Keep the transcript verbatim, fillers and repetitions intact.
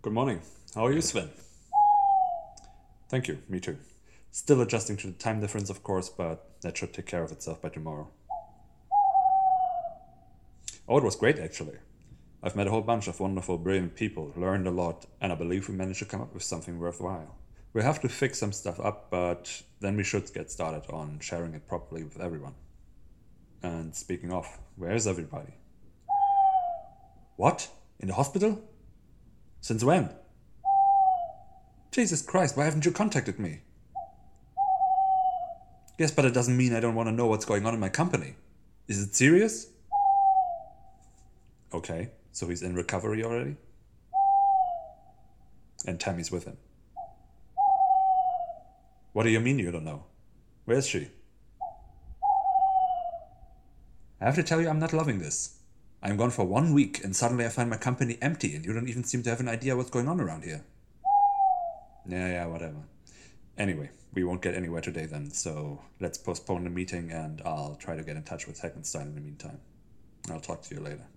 Good morning. How are you, Sven? Thank you, me too. Still adjusting to the time difference, of course, but that should take care of itself by tomorrow. Oh, it was great, actually. I've met a whole bunch of wonderful, brilliant people, learned a lot, and I believe we managed to come up with something worthwhile. We have to fix some stuff up, but then we should get started on sharing it properly with everyone. And speaking of, where is everybody? What? In the hospital? Since when? Jesus Christ, why haven't you contacted me? Yes, but it doesn't mean I don't want to know what's going on in my company. Is it serious? Okay, so he's in recovery already? And Tammy's with him. What do you mean you don't know? Where is she? I have to tell you, I'm not loving this. I'm gone for one week and suddenly I find my company empty and you don't even seem to have an idea what's going on around here. Yeah, yeah, whatever. Anyway, we won't get anywhere today then, so let's postpone the meeting and I'll try to get in touch with Heckenstein in the meantime. I'll talk to you later.